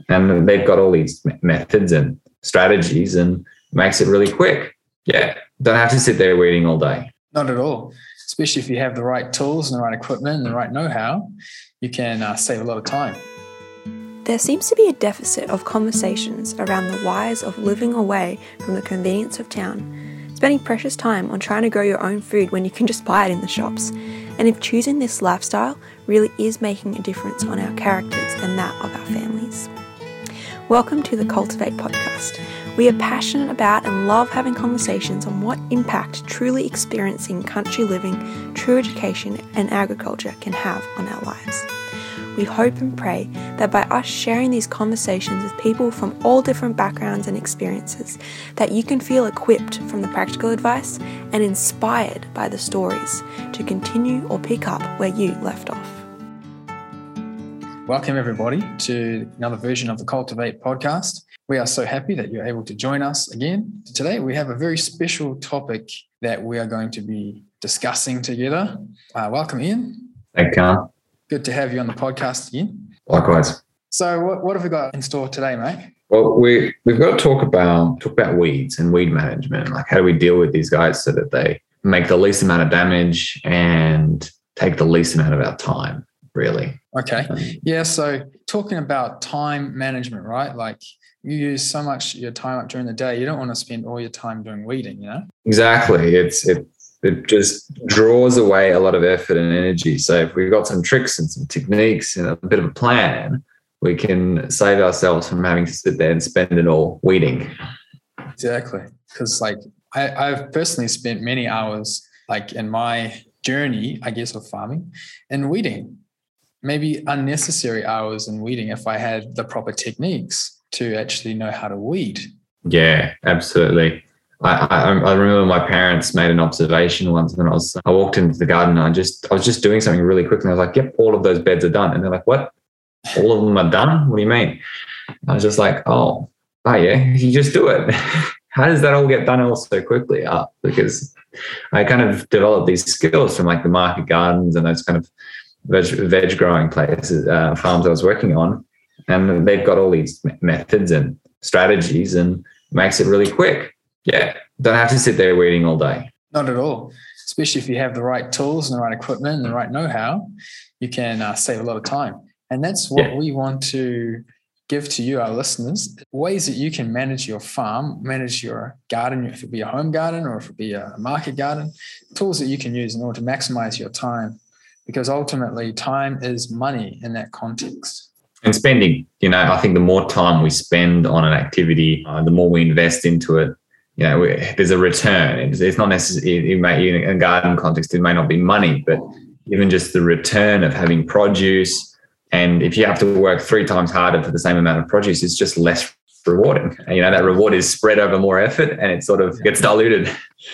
And they've got all these methods and strategies and makes it really quick. Yeah, don't have to sit there weeding all day. Not at all. Especially if you have the right tools and the right equipment and the right know-how, you can save a lot of time. There seems to be a deficit of conversations around the whys of living away from the convenience of town, spending precious time on trying to grow your own food when you can just buy it in the shops, and if choosing this lifestyle really is making a difference on our characters and that of our families. Welcome to the Cultivate podcast. We are passionate about and love having conversations on what impact truly experiencing country living, true education and agriculture can have on our lives. We hope and pray that by us sharing these conversations with people from all different backgrounds and experiences, that you can feel equipped from the practical advice and inspired by the stories to continue or pick up where you left off. Welcome everybody to another version of the Cultivate podcast. We are so happy that you're able to join us again. Today we have a very special topic that we are going to be discussing together. Welcome Ian. Thank you, Carl. Good to have you on the podcast again. Likewise. So what have we got in store today, mate? Well, we've got to talk about weeds and weed management. Like, how do we deal with these guys so that they make the least amount of damage and take the least amount of our time, really? Okay. Yeah. So talking about time management, right? Like, you use so much of your time up during the day. You don't want to spend all your time doing weeding, you know? Exactly. It just draws away a lot of effort and energy. So if we've got some tricks and some techniques and a bit of a plan, we can save ourselves from having to sit there and spend it all weeding. Exactly. Because like I've personally spent many hours like in my journey, I guess, of farming and weeding, maybe unnecessary hours in weeding if I had the proper techniques to actually know how to weed. Yeah, absolutely. I remember my parents made an observation once when I walked into the garden and I was just doing something really quick and I was like, yep, all of those beds are done. And they're like, what? All of them are done? What do you mean? I was just like, oh yeah, you just do it. How does that all get done all so quickly? Because I kind of developed these skills from like the market gardens and those kind of veg growing places, farms I was working on. And they've got all these methods and strategies and makes it really quick. Yeah, don't have to sit there weeding all day. Not at all. Especially if you have the right tools and the right equipment and the right know-how, you can save a lot of time. And that's what we want to give to you, our listeners, ways that you can manage your farm, manage your garden, if it be a home garden or if it be a market garden, tools that you can use in order to maximize your time. Because ultimately, time is money in that context. And spending, I think the more time we spend on an activity, the more we invest into it, there's a return. It's not necessarily, in a garden context, it may not be money, but even just the return of having produce. And if you have to work 3 times harder for the same amount of produce, it's just less rewarding. And, that reward is spread over more effort and it sort of gets diluted.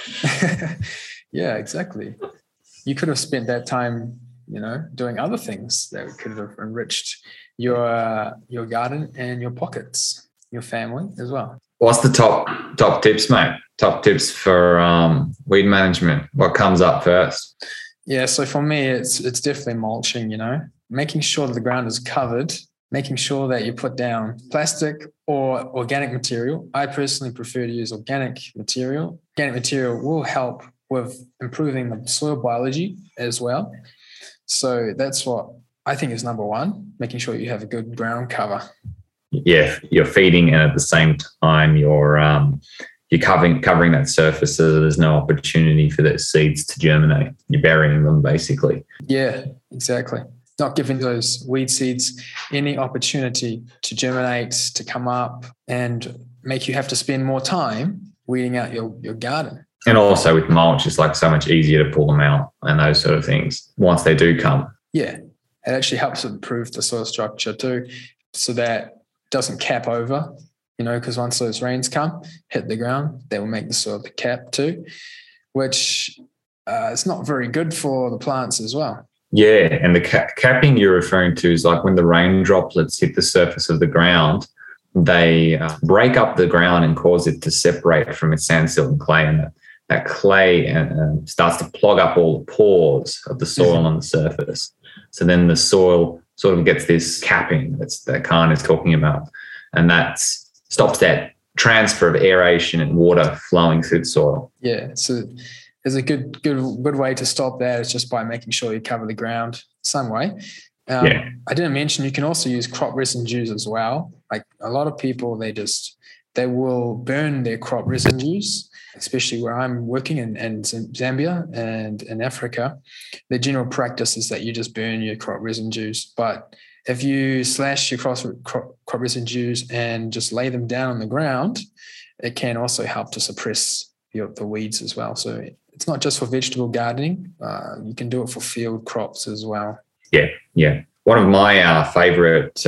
Yeah, exactly. You could have spent that time, doing other things that could have enriched your garden and your pockets, your family as well. What's the top tips, mate? Top tips for weed management. What comes up first? Yeah, so for me, it's definitely mulching, making sure that the ground is covered, making sure that you put down plastic or organic material. I personally prefer to use organic material. Organic material will help with improving the soil biology as well. So that's what I think is number one, making sure you have a good ground cover. Yeah, you're feeding and at the same time you're covering that surface so that there's no opportunity for those seeds to germinate. You're burying them basically. Yeah, exactly. Not giving those weed seeds any opportunity to germinate, to come up and make you have to spend more time weeding out your garden. And also with mulch, it's like so much easier to pull them out and those sort of things once they do come. Yeah, it actually helps improve the soil structure too, so that doesn't cap over, because once those rains come, hit the ground, they will make the soil cap too, which is not very good for the plants as well. Yeah, and the capping you're referring to is like when the rain droplets hit the surface of the ground, they break up the ground and cause it to separate from its sand, silt and clay, and that clay starts to plug up all the pores of the soil on the surface. So then the soil sort of gets this capping that Khan is talking about. And that stops that transfer of aeration and water flowing through the soil. Yeah. So there's a good way to stop that is just by making sure you cover the ground some way. I didn't mention you can also use crop residues as well. Like a lot of people, they will burn their crop residues, especially where I'm working in Zambia and in Africa. The general practice is that you just burn your crop residues. But if you slash your crop residues and just lay them down on the ground, it can also help to suppress the weeds as well. So it's not just for vegetable gardening. You can do it for field crops as well. Yeah. One of my favorite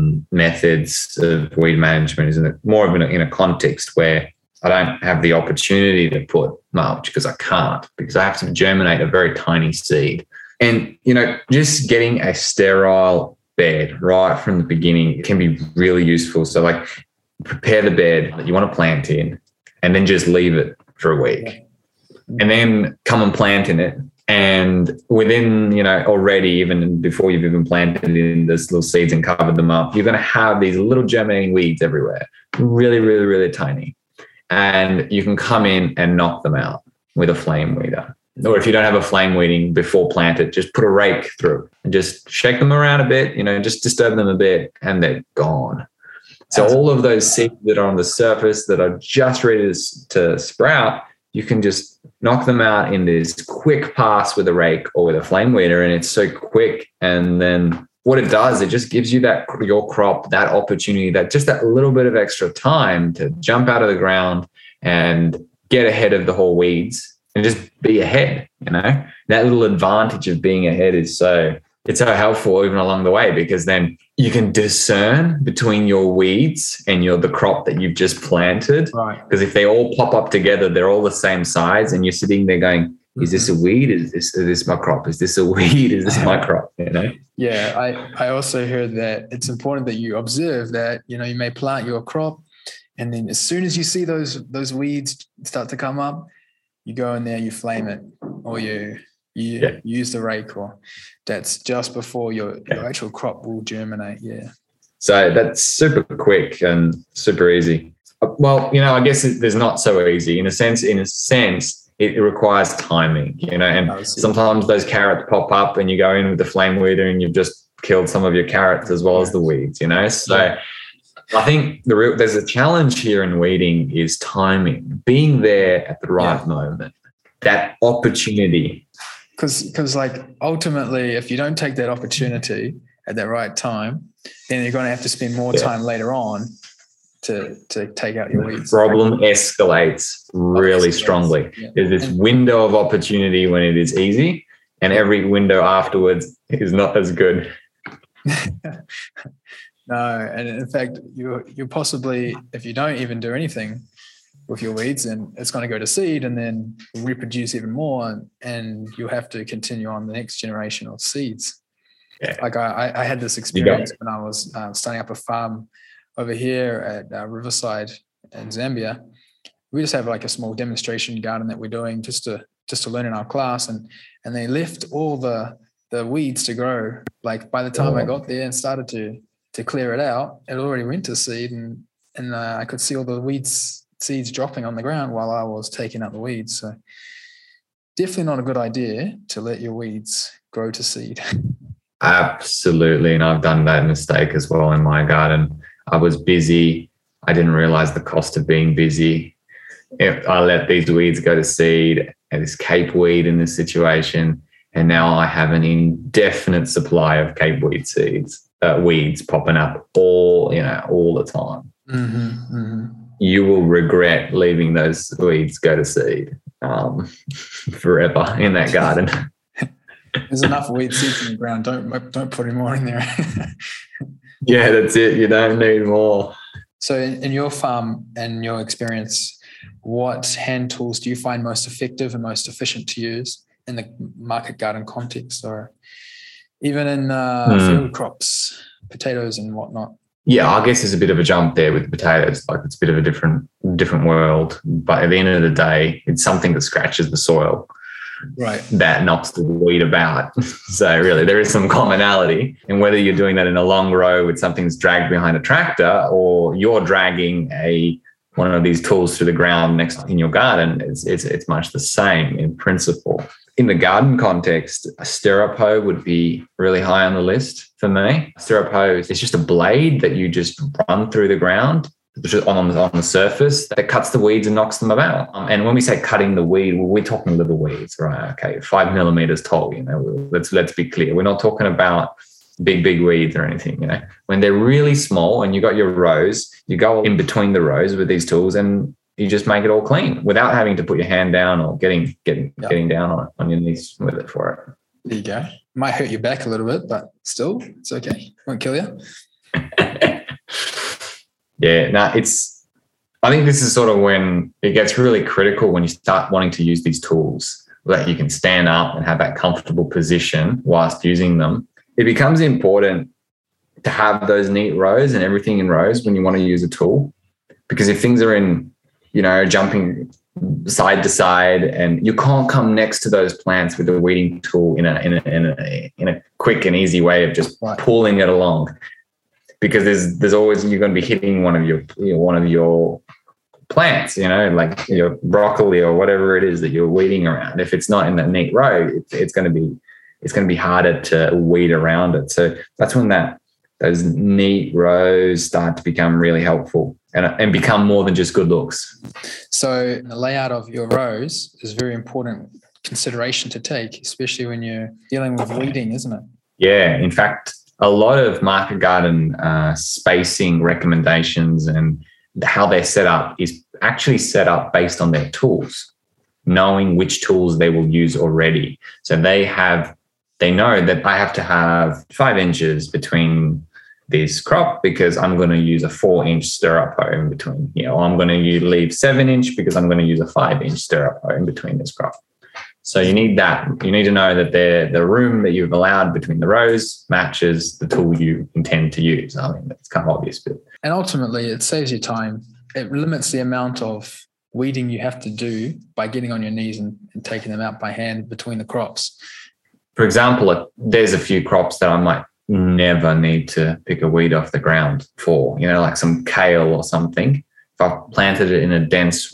methods of weed management is more of in a context where I don't have the opportunity to put mulch because I can't, because I have to germinate a very tiny seed. And, just getting a sterile bed right from the beginning can be really useful. So like prepare the bed that you want to plant in and then just leave it for a week and then come and plant in it. And within, already, even before you've even planted in those little seeds and covered them up, you're going to have these little germinating weeds everywhere, really, really, really tiny. And you can come in and knock them out with a flame weeder. Or if you don't have a flame weeding before planted, just put a rake through and just shake them around a bit, just disturb them a bit, and they're gone. So all of those seeds that are on the surface that are just ready to sprout, you can just knock them out in this quick pass with a rake or with a flame weeder, and it's so quick. And then what it does, it just gives you your crop that opportunity, that little bit of extra time to jump out of the ground and get ahead of the whole weeds and just be ahead. That little advantage of being ahead is it's so helpful even along the way, because then you can discern between your weeds and the crop that you've just planted. Right. Because if they all pop up together, they're all the same size, and you're sitting there going, is this a weed? Is this my crop? Is this a weed? Is this my crop? Yeah, I also heard that it's important that you observe that, you may plant your crop, and then as soon as you see those weeds start to come up, you go in there, you flame it, or you use the rake, or that's just before your actual crop will germinate. Yeah. So that's super quick and super easy. Well, I guess there's not so easy in a sense. It requires timing, and sometimes those carrots pop up and you go in with the flame weeder and you've just killed some of your carrots as well as the weeds, So I think there's a challenge here in weeding is timing, being there at the right moment, that opportunity. Because like ultimately, if you don't take that opportunity at that right time, then you're going to have to spend more time later on to take out your weeds. Problem escalates really strongly. Yeah. There's this window of opportunity when it is easy, and every window afterwards is not as good. No, and in fact, you possibly, if you don't even do anything with your weeds, then it's going to go to seed and then reproduce even more, and you'll have to continue on the next generation of seeds. Yeah. Like I had this experience when I was starting up a farm over here at Riverside in Zambia. We just have like a small demonstration garden that we're doing just to learn in our class, and they left all the weeds to grow. Like by the time I got there and started to clear it out, it already went to seed, and I could see all the seeds dropping on the ground while I was taking out the weeds. So definitely not a good idea to let your weeds grow to seed. Absolutely. And I've done that mistake as well in my garden. I was busy. I didn't realize the cost of being busy. If I let these weeds go to seed, and this cape weed in this situation, and now I have an indefinite supply of cape weed weeds popping up all the time. Mm-hmm, mm-hmm. You will regret leaving those weeds go to seed forever in that garden. There's enough weed seeds in the ground. Don't put any more in there. Yeah, that's it. You don't need more. So in your farm and your experience, what hand tools do you find most effective and most efficient to use in the market garden context, or even in field crops, potatoes and whatnot? Yeah, I guess there's a bit of a jump there with the potatoes. Like it's a bit of a different world. But at the end of the day, it's something that scratches the soil. Right. that knocks the weed about. So really, there is some commonality in whether you're doing that in a long row with something that's dragged behind a tractor, or you're dragging one of these tools through the ground next in your garden. It's much the same in principle. In the garden context, a stirrup hoe would be really high on the list for me. Stirrup hoe is just a blade that you just run through the ground on the surface that cuts the weeds and knocks them about. And when we say cutting the weed, we're talking little weeds, right? Okay, 5 millimeters tall. Let's be clear. We're not talking about big weeds or anything. When they're really small and you got your rows, you go in between the rows with these tools and you just make it all clean without having to put your hand down or getting down on your knees with it for it. There you go. Might hurt your back a little bit, but still, it's okay. Won't kill you. Yeah, I think this is sort of when it gets really critical, when you start wanting to use these tools that you can stand up and have that comfortable position whilst using them. It becomes important to have those neat rows and everything in rows when you want to use a tool, because if things are in, jumping side to side, and you can't come next to those plants with a weeding tool in a quick and easy way of just pulling it along, because there's always, you're going to be hitting one of your plants, like your broccoli or whatever it is that you're weeding around. If it's not in that neat row, it's going to be harder to weed around it. So that's when those neat rows start to become really helpful and become more than just good looks. So the layout of your rows is very important consideration to take, especially when you're dealing with weeding, isn't it? Yeah. In fact, a lot of market garden spacing recommendations and how they're set up is actually set up based on their tools, knowing which tools they will use already. So they know that I have to have 5 inches between this crop because I'm going to use a 4-inch stirrup hoe in between. Or I'm going to leave 7-inch because I'm going to use a 5-inch stirrup hoe in between this crop. So you need that. You need to know that the room that you've allowed between the rows matches the tool you intend to use. I mean, that's kind of obvious. And ultimately, it saves you time. It limits the amount of weeding you have to do by getting on your knees and taking them out by hand between the crops. For example, there's a few crops that I might never need to pick a weed off the ground for, like some kale or something. If I've planted it in dense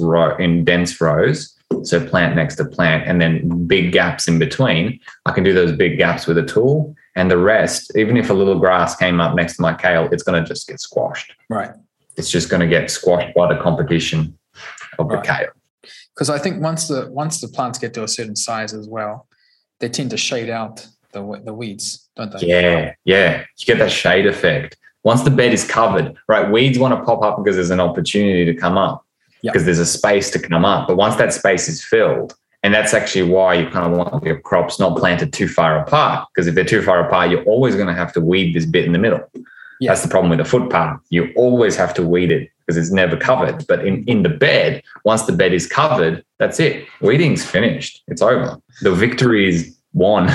rows, so plant next to plant, and then big gaps in between, I can do those big gaps with a tool. And the rest, even if a little grass came up next to my kale, it's going to just get squashed. Right. It's just going to get squashed by the competition of the kale. Because I think once the plants get to a certain size as well, they tend to shade out the weeds, don't they? Yeah. You get that shade effect. Once the bed is covered, right, weeds want to pop up because there's an opportunity to come up. Because there's a space to come up. But once that space is filled, and that's actually why you kind of want your crops not planted too far apart, because if they're too far apart, you're always going to have to weed this bit in the middle. Yeah. That's the problem with the footpath. You always have to weed it because it's never covered. But in the bed, once the bed is covered, that's it. Weeding's finished. It's over. The victory is won.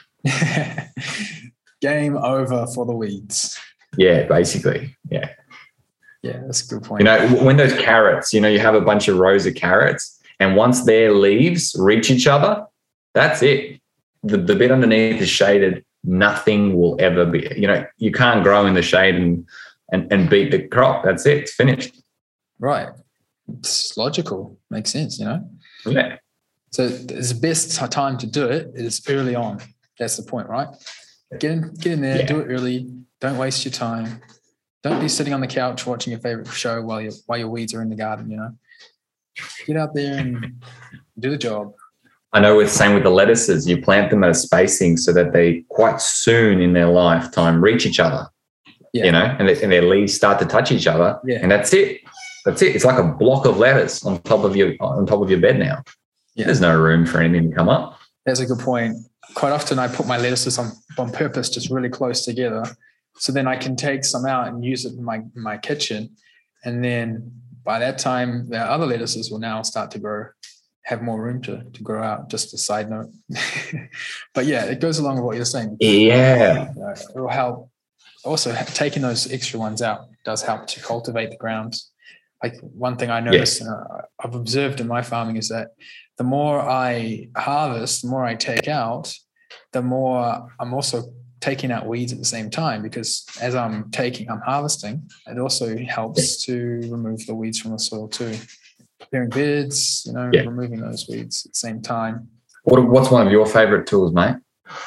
Game over for the weeds. Yeah, basically. Yeah. Yeah, that's a good point. When those carrots, you have a bunch of rows of carrots, and once their leaves reach each other, that's it. The bit underneath is shaded. Nothing will ever be, you can't grow in the shade and beat the crop. That's it. It's finished. Right. It's logical. Makes sense, Yeah. So the best time to do it is early on. That's the point, right? Get in there, do it early. Don't waste your time. Don't be sitting on the couch watching your favorite show while your weeds are in the garden, Get out there and do the job. I know it's the same with the lettuces. You plant them at a spacing so that they quite soon in their lifetime reach each other, and their leaves start to touch each other, and that's it. That's it. It's like a block of lettuce on top of your bed now. Yeah. There's no room for anything to come up. That's a good point. Quite often I put my lettuces on purpose just really close together, so then I can take some out and use it in my kitchen, and then by that time the other lettuces will now start to have more room to grow out. Just a side note. But yeah, it goes along with what you're saying. Yeah. It will help. Also, taking those extra ones out does help to cultivate the ground like one thing I noticed and I've observed in my farming is that the more I harvest, the more I take out, the more I'm also taking out weeds at the same time, because as I'm harvesting, it also helps to remove the weeds from the soil too. Preparing beds, removing those weeds at the same time. What's one of your favorite tools, mate?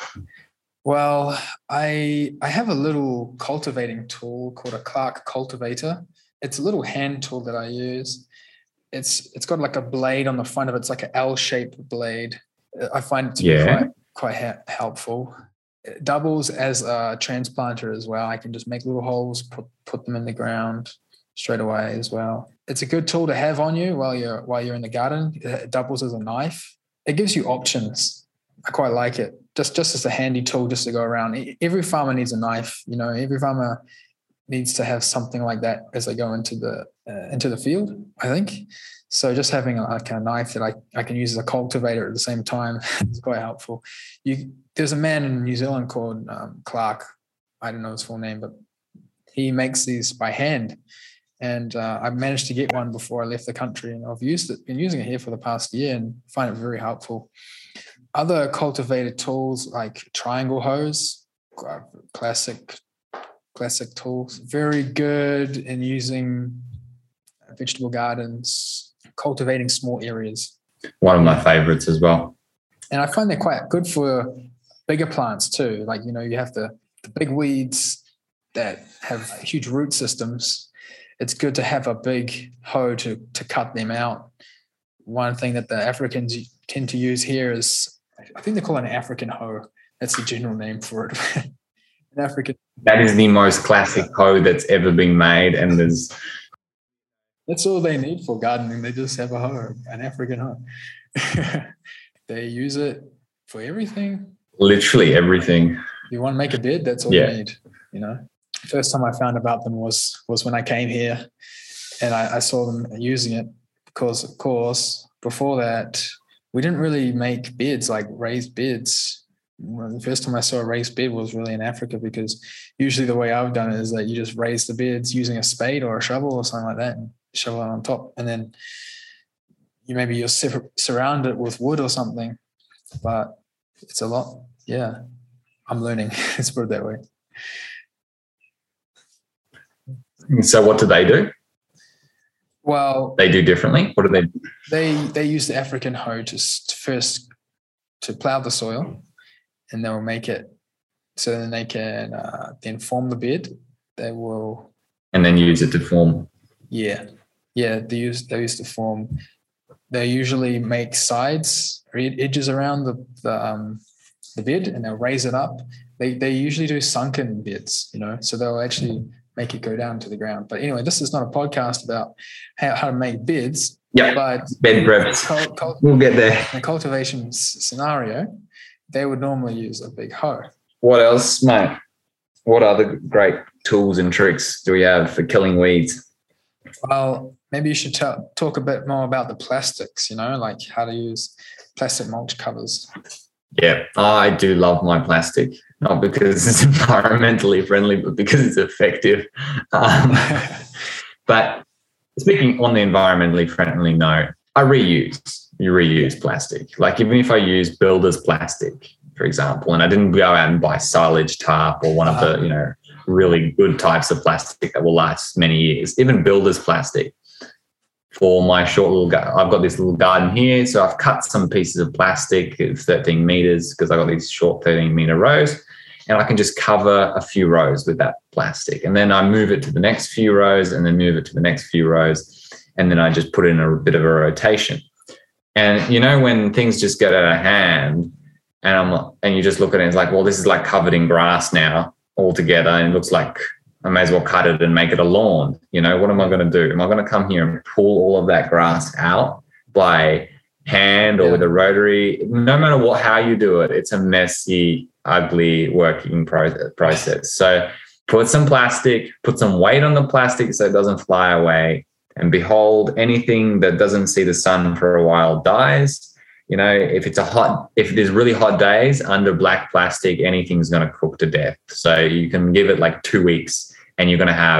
Well, I have a little cultivating tool called a Clark cultivator. It's a little hand tool that I use. It's got like a blade on the front of it. It's like an L-shaped blade. I find it to be quite helpful. It doubles as a transplanter as well. I can just make little holes, put them in the ground straight away as well. It's a good tool to have on you while you're in the garden. It doubles as a knife. It gives you options. I quite like it. Just as a handy tool just to go around. Every farmer needs a knife. Every farmer needs to have something like that as they go into the field, I think. So just having a knife that I can use as a cultivator at the same time is quite helpful. There's a man in New Zealand called Clark. I don't know his full name, but he makes these by hand. And I managed to get one before I left the country, and I've been using it here for the past year and find it very helpful. Other cultivated tools like triangle hose, classic tools, very good in using vegetable gardens, cultivating small areas. One of my favorites as well. And I find they're quite good for bigger plants too. Like, you have the big weeds that have huge root systems. It's good to have a big hoe to cut them out. One thing that the Africans tend to use here is, I think they call it an African hoe. That's the general name for it. An African. That is the most classic hoe that's ever been made, and that's all they need for gardening. They just have a hoe, an African hoe. They use it for everything. Literally everything. You want to make a bed, that's all you need, First time I found about them was when I came here, and I saw them using it, because, of course, before that, we didn't really make beds, like raised beds. Well, the first time I saw a raised bed was really in Africa, because usually the way I've done it is that you just raise the beds using a spade or a shovel or something like that, and shovel it on top, and then you're surround it with wood or something. But it's a lot. Yeah, I'm learning. Let's put it that way. So what do they do? Well, they do differently. What do they do? They use the African hoe first to plow the soil, and they will make it so then they can then form the bed. They will, and then use it to form. Yeah. They use to form. They usually make sides or edges around the bed, and they'll raise it up. They usually do sunken beds, so they'll actually make it go down to the ground. But anyway, this is not a podcast about how to make beds. Yeah, but bed breaths. We'll get there. In a cultivation scenario, they would normally use a big hoe. What else, mate? What other great tools and tricks do we have for killing weeds? Well, maybe you should talk a bit more about the plastics, like how to use plastic mulch covers. Yeah, I do love my plastic, not because it's environmentally friendly, but because it's effective. But speaking on the environmentally friendly note, you reuse plastic. Like even if I use builder's plastic, for example, and I didn't go out and buy silage tarp or one of the, really good types of plastic that will last many years, even builder's plastic. For my short little I've got this little garden here, so I've cut some pieces of plastic of 13 meters because I got these short 13-meter rows, and I can just cover a few rows with that plastic, and then I move it to the next few rows, and then move it to the next few rows, and then I just put in a bit of a rotation. And when things just get out of hand, and you just look at it, it's like, well, this is like covered in grass now altogether, and it looks like I may as well cut it and make it a lawn. What am I going to do? Am I going to come here and pull all of that grass out by hand or with a rotary? No matter how you do it, it's a messy, ugly working process. So put some plastic, put some weight on the plastic so it doesn't fly away. And behold, anything that doesn't see the sun for a while dies. If it is really hot days under black plastic, anything's going to cook to death. So you can give it like 2 weeks and you're going to have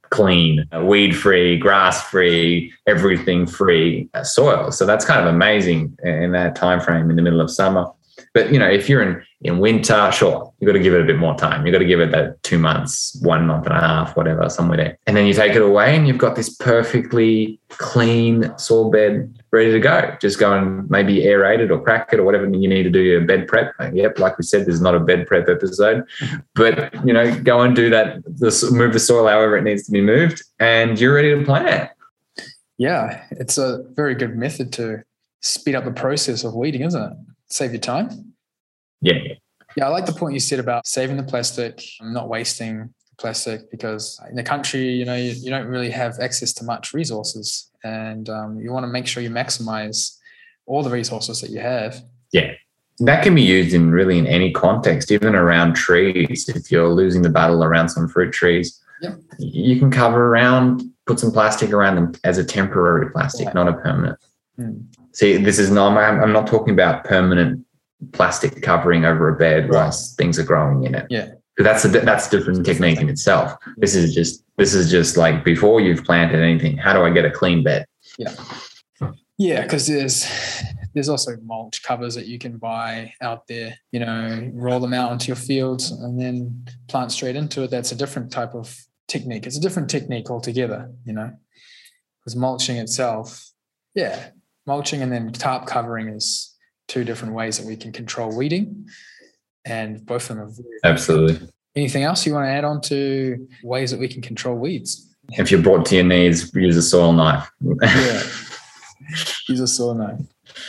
clean, weed-free, grass-free, everything-free soil. So that's kind of amazing in that time frame in the middle of summer. But, if you're in winter, sure, you've got to give it a bit more time. You've got to give it that 2 months, 1 month and a half, whatever, somewhere there. And then you take it away and you've got this perfectly clean soil bed ready to go. Just go and maybe aerate it or crack it or whatever you need to do your bed prep. Yep, like we said, there's not a bed prep episode. But, go and do that, move the soil however it needs to be moved, and you're ready to plant. Yeah, it's a very good method to speed up the process of weeding, isn't it? Save your time. Yeah. Yeah, I like the point you said about saving the plastic, not wasting plastic, because in the country, you don't really have access to much resources, and you want to make sure you maximize all the resources that you have. Yeah. That can be used in any context, even around trees. If you're losing the battle around some fruit trees, yep, you can put some plastic around them as a temporary plastic, not a permanent. See, I'm not talking about permanent plastic covering over a bed whilst things are growing in it. Yeah. That's a different technique in itself. This is just like before you've planted anything, how do I get a clean bed? Yeah. Yeah, because there's also mulch covers that you can buy out there, roll them out onto your fields and then plant straight into it. That's a different type of technique. It's a different technique altogether, because mulching itself, mulching and then tarp covering is two different ways that we can control weeding, and both of them are absolutely. Anything else you want to add on to ways that we can control weeds? If you're brought to your knees, use a soil knife. Yeah, use a soil knife.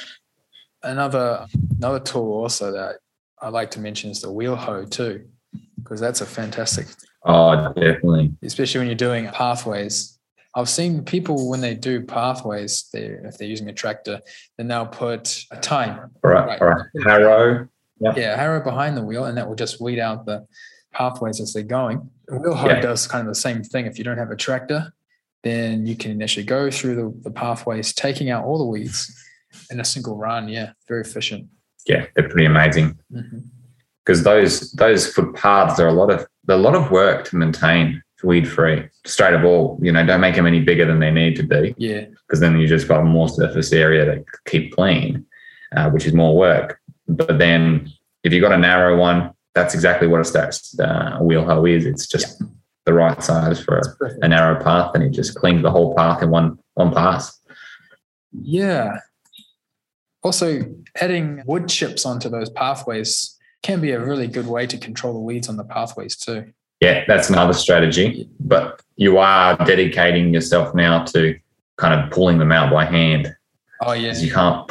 Another tool also that I like to mention is the wheel hoe too, because that's a fantastic. Oh, definitely. Especially when you're doing pathways. I've seen people when they do pathways, if they're using a tractor, then they'll put a tine. Or a harrow. Yep. Yeah, a harrow behind the wheel, and that will just weed out the pathways as they're going. The wheel hoe does kind of the same thing. If you don't have a tractor, then you can actually go through the pathways, taking out all the weeds in a single run. Yeah, very efficient. Yeah, they're pretty amazing. Because those footpaths are a lot of work to maintain weed free. Straight of all, don't make them any bigger than they need to be. Yeah. Because then you just got more surface area to keep clean, which is more work. But then if you've got a narrow one, that's exactly what a wheel hoe is. It's just the right size for a narrow path, and it just cleans the whole path in one pass. Yeah. Also, adding wood chips onto those pathways can be a really good way to control the weeds on the pathways too. Yeah, that's another strategy, but you are dedicating yourself now to kind of pulling them out by hand. Oh yeah, you can't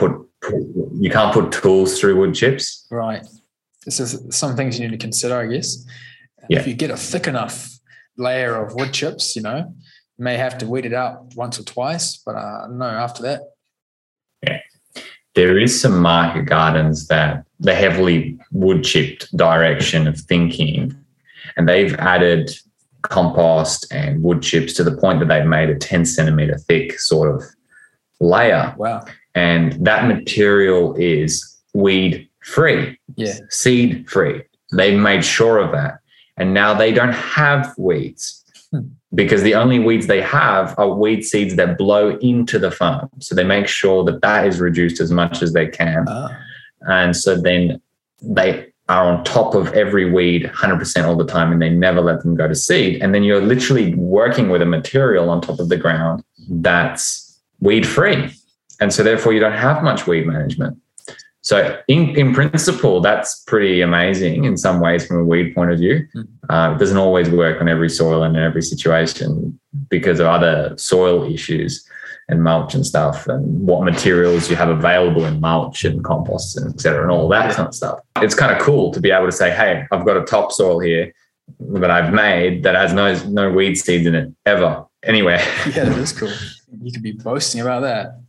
put tools through wood chips. Right. This is some things you need to consider, I guess. Yeah. If you get a thick enough layer of wood chips, you may have to weed it out once or twice, but no, after that. Yeah, there is some market gardens that the heavily wood chipped direction of thinking. And they've added compost and wood chips to the point that they've made a 10 centimeter thick sort of layer. Wow. And that material is weed free, seed free. They've made sure of that. And now they don't have weeds because the only weeds they have are weed seeds that blow into the farm. So they make sure that is reduced as much as they can. And so then they are on top of every weed 100% all the time, and they never let them go to seed. And then you're literally working with a material on top of the ground that's weed free. And so therefore you don't have much weed management. So in principle, that's pretty amazing in some ways from a weed point of view. It doesn't always work on every soil and in every situation because of other soil issues and mulch and stuff, and what materials you have available in mulch and compost and et cetera, and all that kind of stuff. It's kind of cool to be able to say, hey, I've got a topsoil here that I've made that has no weed seeds in it ever anywhere. Yeah, that is cool. You could be boasting about that.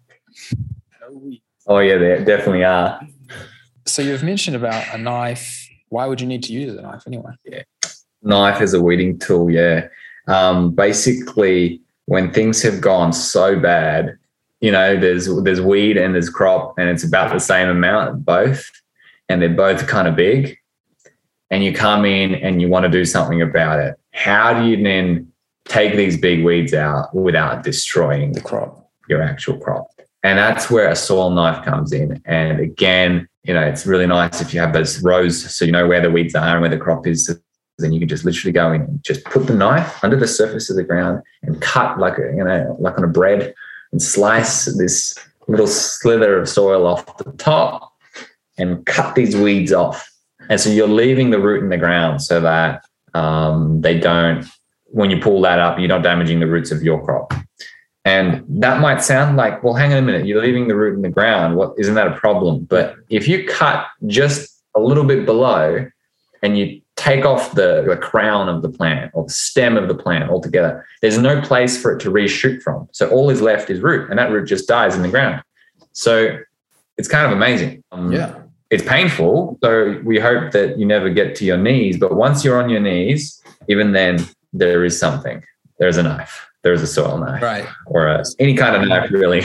Oh yeah, they definitely are. So you've mentioned about a knife. Why would you need to use a knife anyway? Yeah, knife is a weeding tool. Yeah, basically, when things have gone so bad, there's weed and there's crop, and it's about the same amount, both, and they're both kind of big, and you come in and you want to do something about it. How do you then take these big weeds out without destroying The crop. your actual crop. And that's where a soil knife comes in. And again, it's really nice if you have those rows so you know where the weeds are and where the crop is. So then you can just literally go in and just put the knife under the surface of the ground and cut like on a bread, and slice this little slither of soil off the top and cut these weeds off. And so you're leaving the root in the ground so that they don't, when you pull that up, you're not damaging the roots of your crop. And that might sound like, well, hang on a minute, you're leaving the root in the ground. Isn't that a problem? But if you cut just a little bit below and you take off the crown of the plant or the stem of the plant altogether, there's no place for it to reshoot from. So all is left is root, and that root just dies in the ground. So it's kind of amazing. It's painful. So we hope that you never get to your knees. But once you're on your knees, even then, there is something. There's a knife. There's a soil knife. Right. Or any kind of knife, really.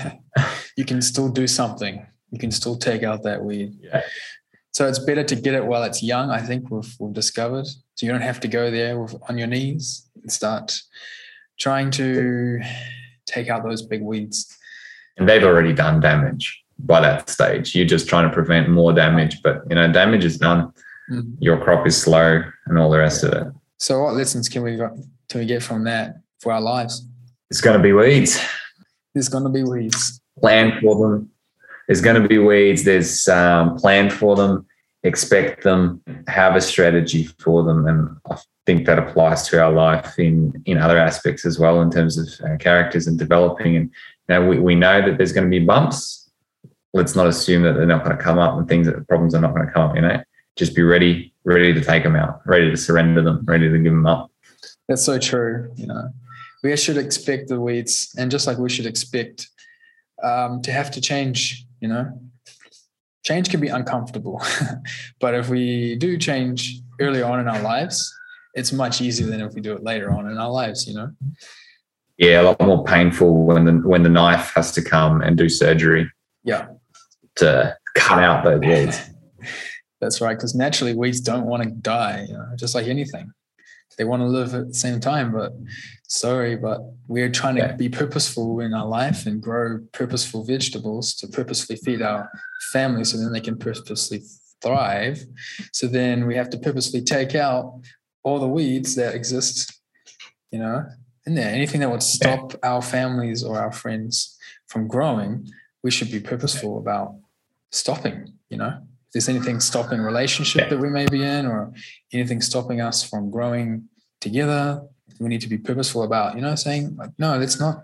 You can still do something. You can still take out that weed. Yeah. So it's better to get it while it's young, I think we've discovered. So you don't have to go there on your knees and start trying to take out those big weeds. And they've already done damage by that stage. You're just trying to prevent more damage, but damage is done. Mm-hmm. Your crop is slow and all the rest of it. So what lessons can we get from that for our lives? It's going to be weeds. There's going to be weeds. Plan for them. There's going to be weeds. There's plan for them, expect them, have a strategy for them. And I think that applies to our life in other aspects as well, in terms of characters and developing. And we know that there's going to be bumps. Let's not assume that they're not going to come up and problems are not going to come up, Just be ready to take them out, ready to surrender them, ready to give them up. That's so true. We should expect the weeds, and just like we should expect to have to change, change can be uncomfortable, but if we do change early on in our lives, it's much easier than if we do it later on in our lives, Yeah, a lot more painful when the knife has to come and do surgery. Yeah. To cut out those weeds. That's right, because naturally weeds don't want to die, just like anything. They want to live at the same time, but we're trying to be purposeful in our life and grow purposeful vegetables to purposefully feed our family so then they can purposely thrive. So then we have to purposely take out all the weeds that exist, in there. Anything that would stop our families or our friends from growing, we should be purposeful about stopping, If there's anything stopping relationship that we may be in, or anything stopping us from growing together, we need to be purposeful about, saying like, no, that's not,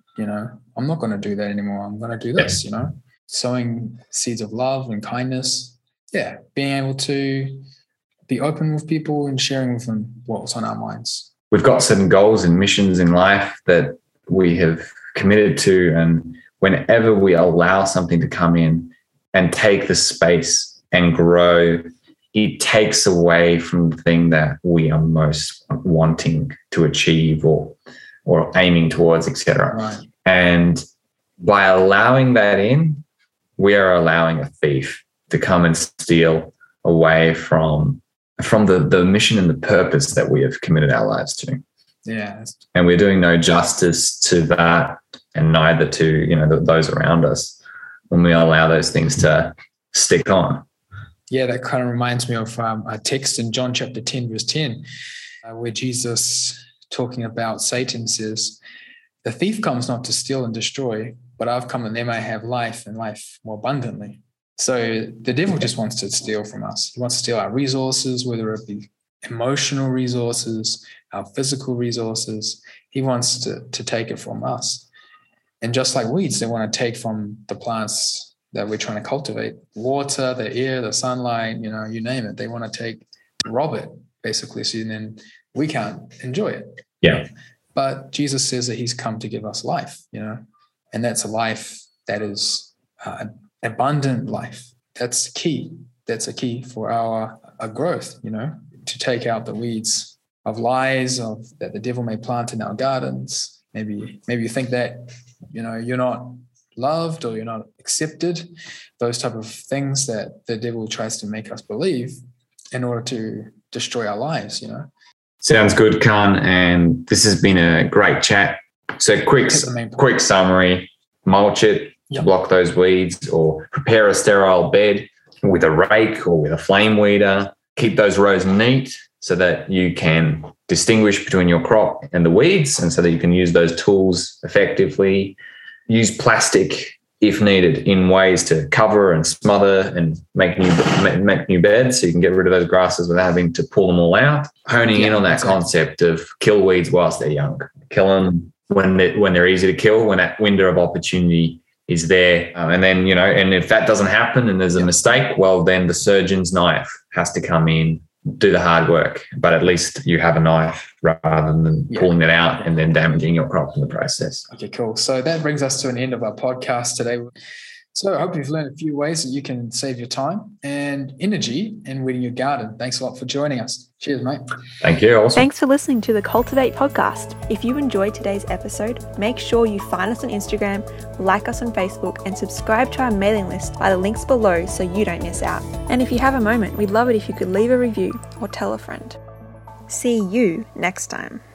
I'm not going to do that anymore. I'm going to do this, sowing seeds of love and kindness. Yeah. Being able to be open with people and sharing with them what's on our minds. We've got certain goals and missions in life that we have committed to, and whenever we allow something to come in and take the space and grow, it takes away from the thing that we are most wanting to achieve or aiming towards, etc. Right. And by allowing that in, we are allowing a thief to come and steal away from the mission and the purpose that we have committed our lives to. Yeah. And we're doing no justice to that, and neither to those around us, when we allow those things to stick on. Yeah, that kind of reminds me of a text in John chapter 10, verse 10, where Jesus, talking about Satan, says, "The thief comes not to steal and destroy, but I've come that they may have life and life more abundantly." So the devil just wants to steal from us. He wants to steal our resources, whether it be emotional resources, our physical resources. He wants to take it from us. And just like weeds, they want to take from the plants that we're trying to cultivate, water, the air, the sunlight, you name it. They want to rob it, basically, so then we can't enjoy it. Yeah. But Jesus says that he's come to give us life, and that's a life that is abundant life. That's key. That's a key for our growth, to take out the weeds of lies that the devil may plant in our gardens. Maybe you think that, you're not loved or you're not accepted, those type of things that the devil tries to make us believe in order to destroy our lives, Sounds good, Khan. And this has been a great chat. So quick summary, mulch it, to block those weeds, or prepare a sterile bed with a rake or with a flame weeder. Keep those rows neat so that you can distinguish between your crop and the weeds, and so that you can use those tools effectively. Use plastic if needed in ways to cover and smother and make new beds, so you can get rid of those grasses without having to pull them all out. Honing in on that concept of kill weeds whilst they're young. Kill them when they're easy to kill, when that window of opportunity is there. And then, and if that doesn't happen and there's a mistake, well, then the surgeon's knife has to come in, do the hard work. But at least you have a knife rather than pulling it out and then damaging your crop in the process. Okay, cool. So that brings us to an end of our podcast today. So I hope you've learned a few ways that you can save your time and energy in weeding your garden. Thanks a lot for joining us. Cheers, mate. Thank you. Awesome. Thanks for listening to the Cultivate podcast. If you enjoyed today's episode, make sure you find us on Instagram, like us on Facebook, and subscribe to our mailing list by the links below so you don't miss out. And if you have a moment, we'd love it if you could leave a review or tell a friend. See you next time.